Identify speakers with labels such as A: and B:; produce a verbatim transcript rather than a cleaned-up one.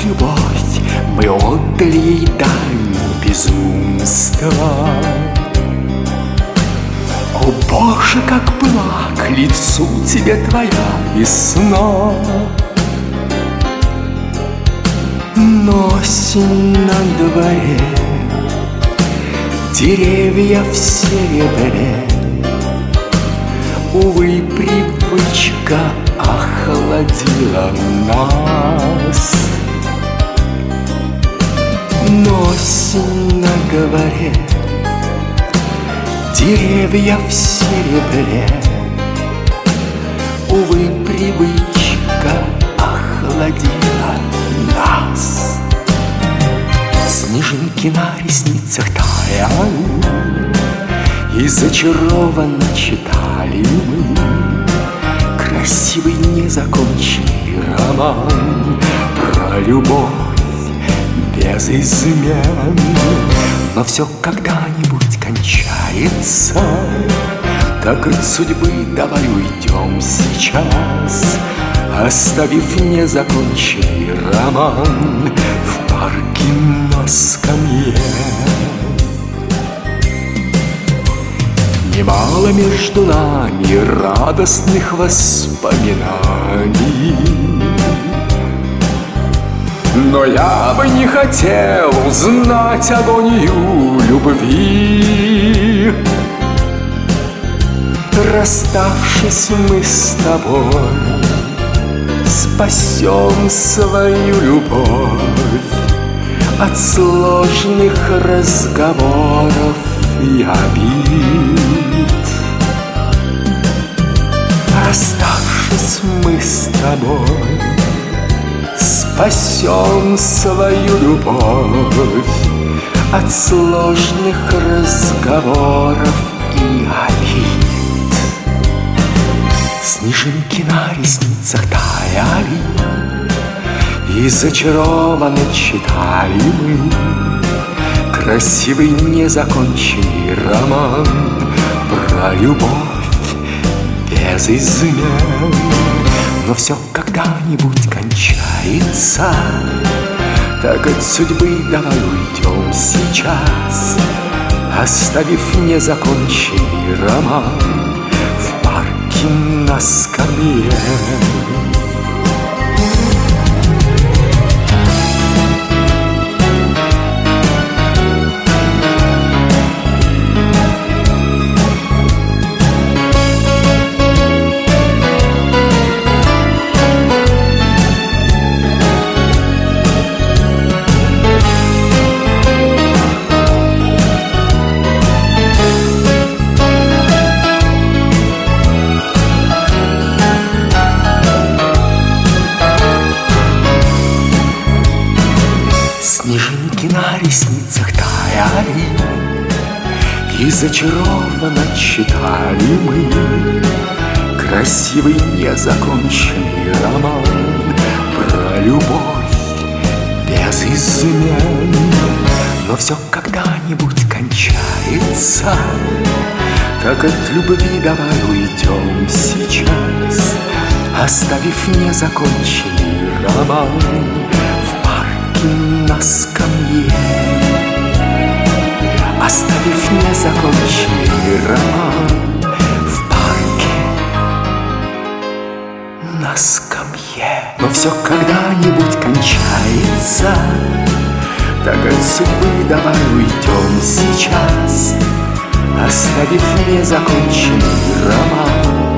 A: любовь, мы отдали ей дань безумства. О, Боже, как была к лицу тебе твоя весна! Но осень на дворе, деревья в серебре, увы, привычка охладила нас. Но осень на дворе, деревья в серебре, увы, привычка охладила нас. Снежинки на ресницах таяли, и зачарованно читали мы красивый незаконченный роман про любовь без измен. Но все когда-нибудь кончается, так от судьбы давай уйдем сейчас, оставив незаконченный роман в парке на скамье. Немало между нами радостных воспоминаний, но я бы не хотел знать агонию любви. Расставшись, мы с тобой спасем свою любовь от сложных разговоров и обид. Расставшись, мы с тобой спасем свою любовь от сложных разговоров и обид. Снежинки на ресницах таяли, и зачарованно читали мы красивый незаконченный роман про любовь без измен. Но все когда-нибудь кончается, так от судьбы давай уйдем сейчас, оставив незаконченный роман в парке на скамье. Снежинки на ресницах таяли, и зачарованно читали мы красивый незаконченный роман про любовь без измен. Но все когда-нибудь кончается, так от любви давай уйдем сейчас, оставив незаконченный роман на скамье. Оставив незаконченный роман в парке на скамье. Но все когда-нибудь кончается, так от судьбы давай уйдем сейчас, оставив незаконченный роман